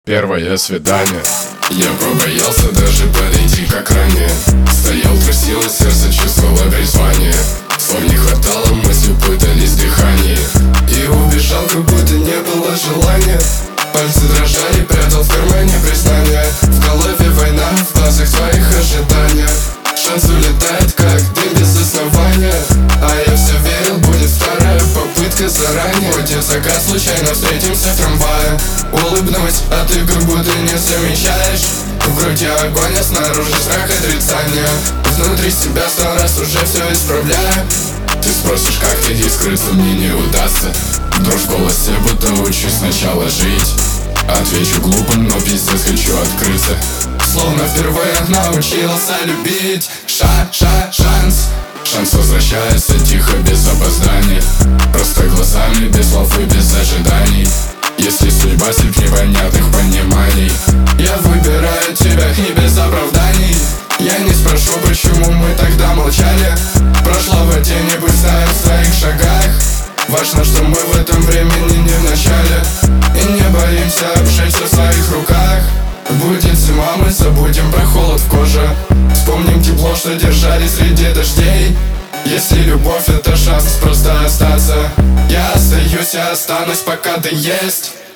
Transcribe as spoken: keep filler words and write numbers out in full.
Первое свидание. Я побоялся даже подойти, как ранее. Стоял красиво, сердце чувствовало призвание. Слов не хватало, мысли путались в дыхании. И убежал, как будто не было желания. Пальцы дрожали, прятал в кармане признание. В голове война, в глазах твоих ожидания. Шанс улетает, как дым без основания. А я все верил, будет вторая попытка заранее. Будет закат, случайно встретимся в трамвае. Улыбнусь, а ты как будто не замечаешь. В груди огонь, а снаружи страх отрицания. Внутри себя сто раз уже все исправляю. Ты спросишь, как ты здесь скрыться, мне не удастся. Дрожь в голосе, будто учусь сначала жить. Отвечу глупо, но пиздец хочу открыться. Словно впервые научился любить. Ша, ша, шанс. Шанс возвращается тихо, без опозданий. Просто глазами, без слов и без ожиданий. Если судьба слеп непонятных пониманий, я выбираю тебя и без оправданий. Я не спрошу, почему мы тогда молчали. Прошло в тени, пусть знаю в своих шагах. Важно, что мы в этом времени не в начале. И не боимся обжечься в своих руках. Будет зима, мы забудем про холод в коже. Вспомним тепло, что держали среди дождей. Если любовь — это шанс просто остаться, я остаюсь, я останусь, пока ты есть.